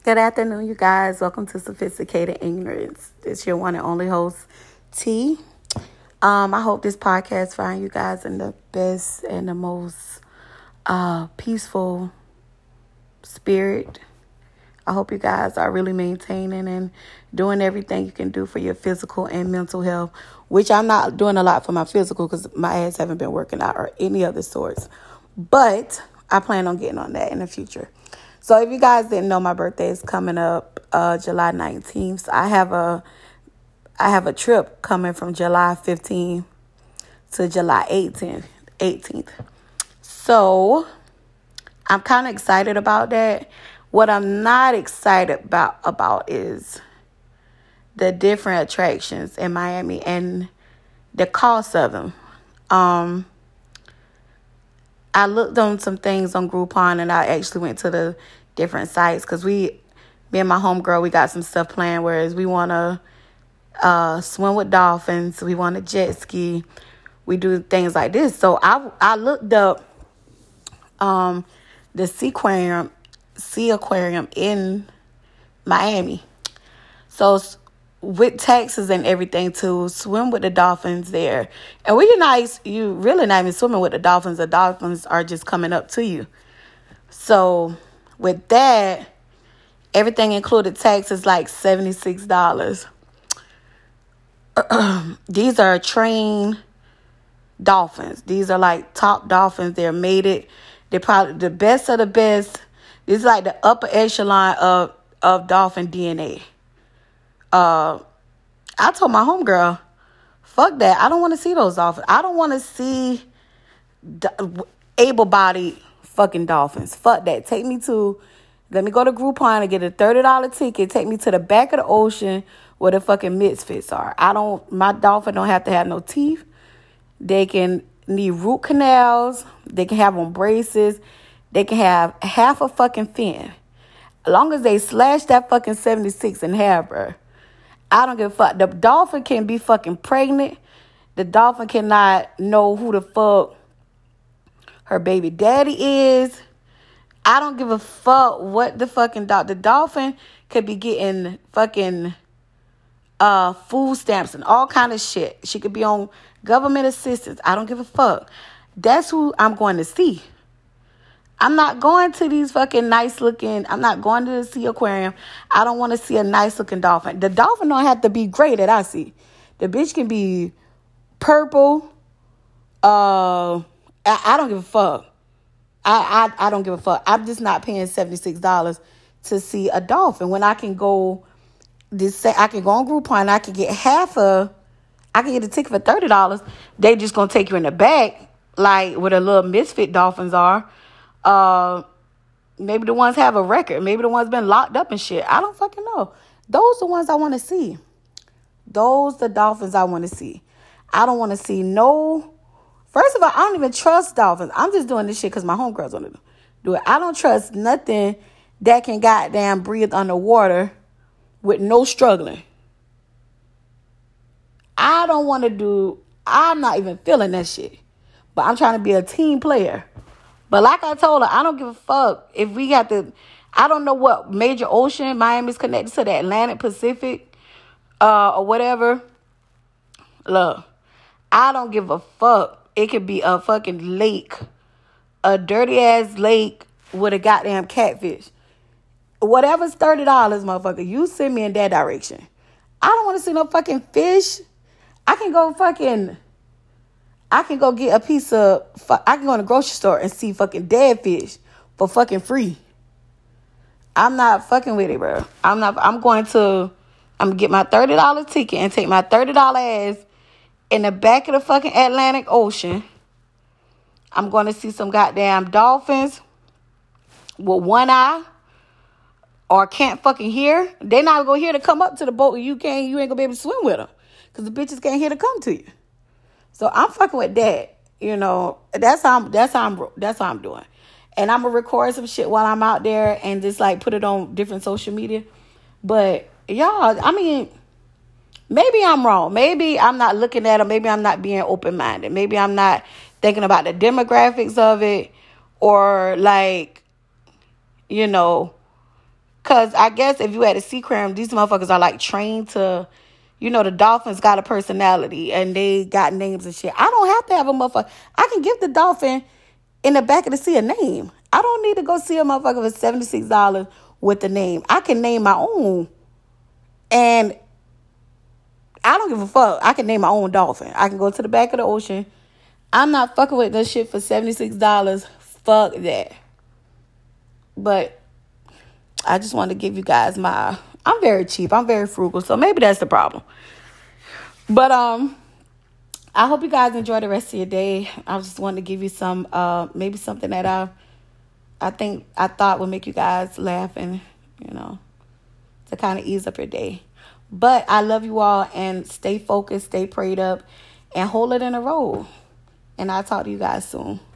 Good afternoon, you guys. Welcome to Sophisticated Ignorance. It's your one and only host, T. I hope this podcast finds you guys in the best and the most peaceful spirit. I hope you guys are really maintaining and doing everything you can do for your physical and mental health, which I'm not doing a lot for my physical because my ass haven't been working out or any other sorts. But I plan on getting on that in the future. So if you guys didn't know, my birthday is coming up July 19th. So I have a trip coming from July 15th to July 18th. So I'm kind of excited about that. What I'm not excited about is the different attractions in Miami and the cost of them. I looked on some things on Groupon, and I actually went to the different sites because me and my homegirl, we got some stuff planned. Whereas we want to swim with dolphins, we want to jet ski, we do things like this. So I looked up the sea aquarium in Miami. So with taxes and everything to swim with the dolphins there. And when you really not even swimming with the dolphins. The dolphins are just coming up to you. So with that, everything included taxes like $76. These are trained dolphins. These are like top dolphins. They're mated. They're probably the best of the best. This is like the upper echelon of dolphin DNA. I told my homegirl, fuck that. I don't want to see those dolphins. I don't want to see able-bodied fucking dolphins. Fuck that. Let me go to Groupon and get a $30 ticket. Take me to the back of the ocean where the fucking misfits are. My dolphin don't have to have no teeth. They can need root canals. They can have on braces. They can have half a fucking fin. As long as they slash that fucking 76 in half, bro. I don't give a fuck. The dolphin can be fucking pregnant. The dolphin cannot know who the fuck her baby daddy is. I don't give a fuck what the fucking the dolphin could be getting fucking food stamps and all kind of shit. She could be on government assistance. I don't give a fuck. That's who I'm going to see. I'm not going to these fucking I'm not going to the sea aquarium. I don't want to see a nice looking dolphin. The dolphin don't have to be gray that I see. The bitch can be purple. I don't give a fuck. I don't give a fuck. I'm just not paying $76 to see a dolphin when I can go I can go on Groupon. I can get I can get a ticket for $30. They just gonna take you in the back like where the little misfit dolphins are. Maybe the ones have a record. Maybe the ones been locked up and shit. I don't fucking know. Those the ones I want to see. Those the dolphins I want to see. I don't want to see no. First of all, I don't even trust dolphins. I'm just doing this shit because my homegirls want to do it. I don't trust nothing that can goddamn breathe underwater with no struggling. I don't want to do. I'm not even feeling that shit. But I'm trying to be a team player. But like I told her, I don't give a fuck if we got I don't know what major ocean Miami's connected to, the Atlantic Pacific or whatever. Look, I don't give a fuck. It could be a fucking lake, a dirty ass lake with a goddamn catfish. Whatever's $30, motherfucker, you send me in that direction. I don't want to see no fucking fish. I can go get a piece of, I can go in the grocery store and see fucking dead fish for fucking free. I'm not fucking with it, bro. I'm going to get my $30 ticket and take my $30 ass in the back of the fucking Atlantic Ocean. I'm going to see some goddamn dolphins with one eye or can't fucking hear. They not going to hear to come up to the boat. You ain't going to be able to swim with them because the bitches can't hear to come to you. So I'm fucking with that, you know. That's how I'm doing, and I'm gonna record some shit while I'm out there and just like put it on different social media. But y'all, I mean, maybe I'm wrong. Maybe I'm not looking at it. Maybe I'm not being open minded. Maybe I'm not thinking about the demographics of it, or like, you know, Because I guess if you had a sea aquarium, these motherfuckers are like trained to, the dolphins got a personality and they got names and shit. I don't have to have a motherfucker. I can give the dolphin in the back of the sea a name. I don't need to go see a motherfucker for $76 with the name. I can name my own. And I don't give a fuck. I can name my own dolphin. I can go to the back of the ocean. I'm not fucking with this shit for $76. Fuck that. But I just want to give you guys I'm very cheap. I'm very frugal. So maybe that's the problem. But I hope you guys enjoy the rest of your day. I just wanted to give you some maybe something that I thought would make you guys laugh and, to kind of ease up your day. But I love you all, and stay focused, stay prayed up, and hold it in a row. And I'll talk to you guys soon.